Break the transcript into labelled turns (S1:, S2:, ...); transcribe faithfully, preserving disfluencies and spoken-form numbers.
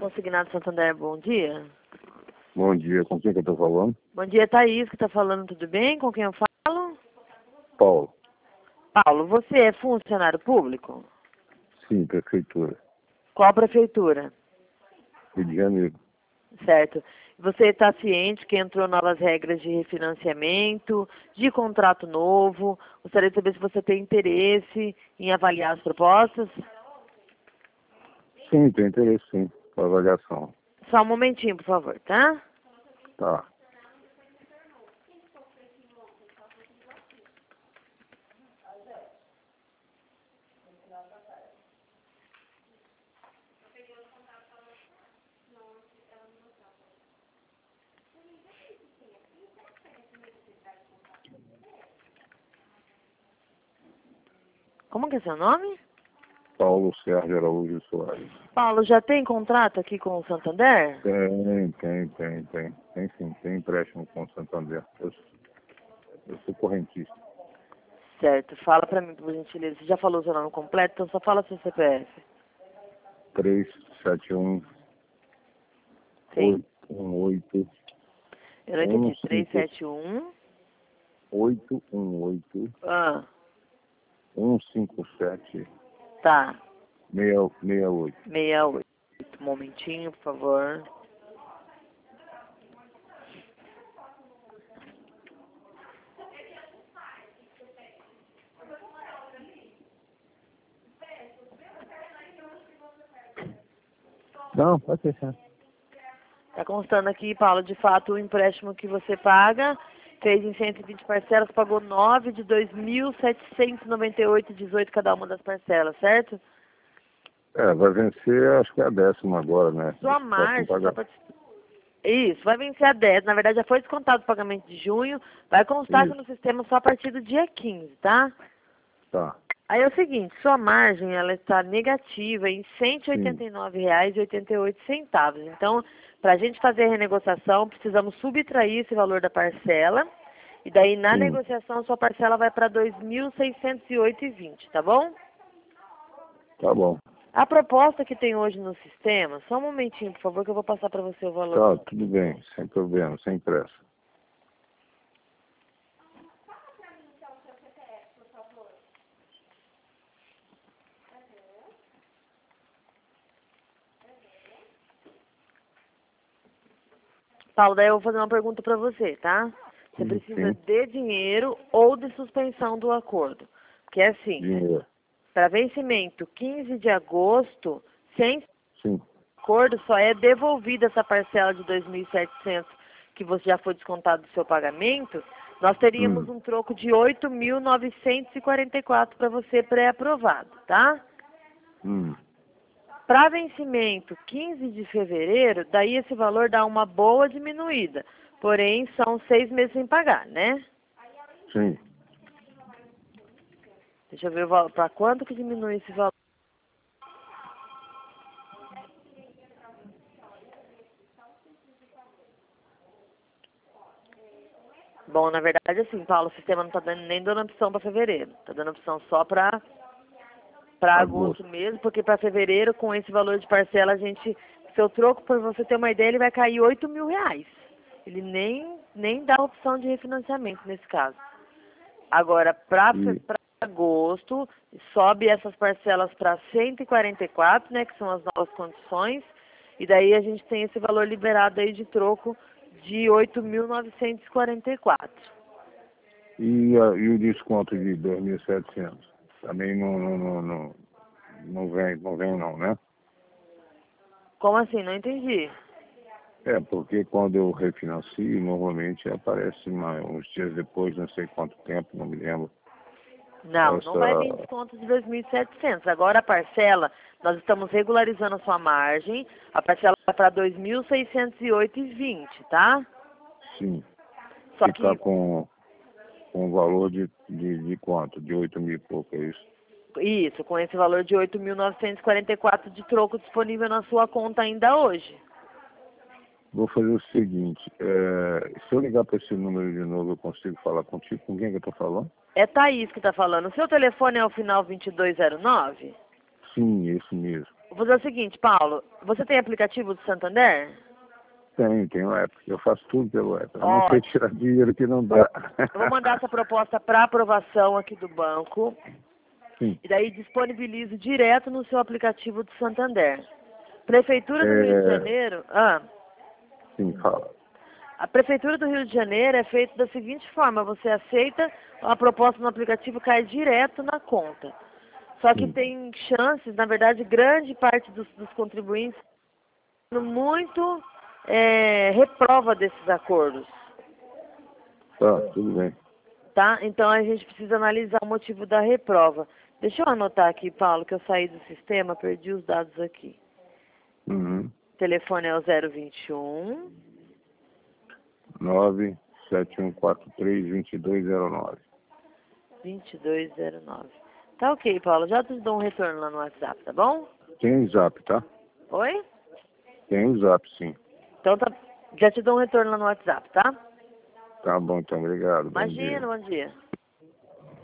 S1: Consignado Santander, bom dia.
S2: Bom dia, com quem que eu estou falando?
S1: Bom dia, Thaís, que está falando, tudo bem? Com quem eu falo?
S2: Paulo.
S1: Paulo, você é funcionário público?
S2: Sim, prefeitura.
S1: Qual prefeitura?
S2: Rio de Janeiro.
S1: Certo. Você está ciente que entrou novas regras de refinanciamento, de contrato novo? Gostaria de saber se você tem interesse em avaliar as propostas.
S2: Sim, tem interesse sim, para avaliação.
S1: Só um momentinho, por favor, tá?
S2: Tá.
S1: Como que é seu nome?
S2: Paulo Sérgio Araújo Soares.
S1: Paulo, já tem contrato aqui com o Santander?
S2: Tem, tem, tem, tem. Tem sim, tem empréstimo com o Santander. Eu, eu sou correntista.
S1: Certo. Fala pra mim, por gentileza. Você já falou o seu nome completo, então só fala seu C P F.
S2: três sete um
S1: Sim.
S2: oito um oito
S1: Eu não entendi. três sete um.
S2: oito um oito
S1: Ah,
S2: um cinco sete
S1: tá.
S2: seis seis oito.
S1: sessenta e oito. Um momentinho, por favor.
S2: Não, pode fechar.
S1: Tá constando aqui, Paulo, de fato, o empréstimo que você paga, fez em cento e vinte parcelas, pagou nove de dois mil setecentos e noventa e oito e dezoito cada uma das parcelas, certo?
S2: É, vai vencer, acho que é a décima agora, né?
S1: Sua margem, só pra... Isso, vai vencer a dez. Na verdade, já foi descontado o pagamento de junho, vai constar aqui no sistema só a partir do dia quinze, tá?
S2: Tá.
S1: Aí é o seguinte, sua margem, ela está negativa em cento e oitenta e nove reais e oitenta e oito centavos. Então, para a gente fazer a renegociação, precisamos subtrair esse valor da parcela. E daí, na
S2: Sim.
S1: negociação, sua parcela vai para dois mil seiscentos e oito reais e vinte centavos, tá bom?
S2: Tá bom.
S1: A proposta que tem hoje no sistema, só um momentinho, por favor, que eu vou passar para você o valor.
S2: Tá, tudo bem, sem problema, sem pressa.
S1: Paulo, daí eu vou fazer uma pergunta para você, tá? Você
S2: Sim,
S1: precisa
S2: sim.
S1: de dinheiro ou de suspensão do acordo. Porque é assim,
S2: Dinheiro.
S1: para vencimento quinze de agosto, sem
S2: Sim.
S1: acordo, só é devolvida essa parcela de dois mil e setecentos que você já foi descontado do seu pagamento, nós teríamos
S2: Hum.
S1: um troco de oito mil novecentos e quarenta e quatro para você pré-aprovado, tá?
S2: Hum.
S1: Para vencimento quinze de fevereiro, daí esse valor dá uma boa diminuída. Porém, são seis meses sem pagar, né?
S2: Sim.
S1: Deixa eu ver o valor. Para quanto que diminui esse valor? Bom, na verdade, assim, Paulo, o sistema não está dando, nem dando opção para fevereiro. Está dando opção só para para agosto mesmo, porque para fevereiro, com esse valor de parcela, a gente... Seu troco, para você ter uma ideia, ele vai cair oito mil reais. Ele nem, nem dá opção de refinanciamento nesse caso. Agora, para
S2: E...
S1: agosto, sobe essas parcelas para cento e quarenta e quatro, né, que são as novas condições, e daí a gente tem esse valor liberado aí de troco de oito mil novecentos e quarenta e quatro.
S2: E, a, e o desconto de dois mil e setecentos? Também não, não, não, não, não, vem, não vem não, né?
S1: Como assim? Não entendi.
S2: É, porque quando eu refinancio, normalmente aparece uma, uns dias depois, não sei quanto tempo, não me lembro.
S1: Não,
S2: Essa...
S1: não vai vir desconto de dois mil e setecentos. Agora a parcela, nós estamos regularizando a sua margem, a parcela vai para dois mil seiscentos e oito reais e vinte centavos, tá?
S2: Sim.
S1: Só
S2: Ficar
S1: que,
S2: com, com um valor de, de, de quanto? De oito mil e pouco, é isso?
S1: isso, com esse valor de oito mil novecentos e quarenta e quatro de troco disponível na sua conta ainda hoje.
S2: Vou fazer o seguinte, é, se eu ligar para esse número de novo, eu consigo falar contigo? Com quem que eu estou falando?
S1: É Thaís que está falando. O seu telefone é o final vinte e dois zero nove?
S2: Sim, esse mesmo.
S1: Vou fazer o seguinte, Paulo. Você tem aplicativo do Santander?
S2: Tem, tem o app. Eu faço tudo pelo app. Eu não
S1: Ó,
S2: sei tirar dinheiro que não dá.
S1: eu vou mandar essa proposta para aprovação aqui do banco.
S2: Sim.
S1: E daí disponibilizo direto no seu aplicativo do Santander. Prefeitura do Rio de
S2: É...
S1: Janeiro... Ah,
S2: Sim, fala.
S1: a Prefeitura do Rio de Janeiro é feita da seguinte forma. Você aceita a proposta no aplicativo, cai direto na conta. Só que
S2: Sim.
S1: tem chances, na verdade, grande parte dos, dos contribuintes muito é, reprova desses acordos.
S2: Tá, tudo bem.
S1: Tá? Então a gente precisa analisar o motivo da reprova. Deixa eu anotar aqui, Paulo, que eu saí do sistema, perdi os dados aqui.
S2: Uhum.
S1: O telefone é o zero vinte e um...
S2: nove sete um quatro três, dois dois zero nove.
S1: vinte e dois zero nove. Tá ok, Paulo. Já te dou um retorno lá no WhatsApp, tá bom?
S2: Tem o Zap, tá?
S1: Oi?
S2: Tem o Zap, sim.
S1: Então tá. Já te dou um retorno lá no WhatsApp, tá?
S2: Tá bom, então. Obrigado. Bom dia.
S1: Imagina, bom dia.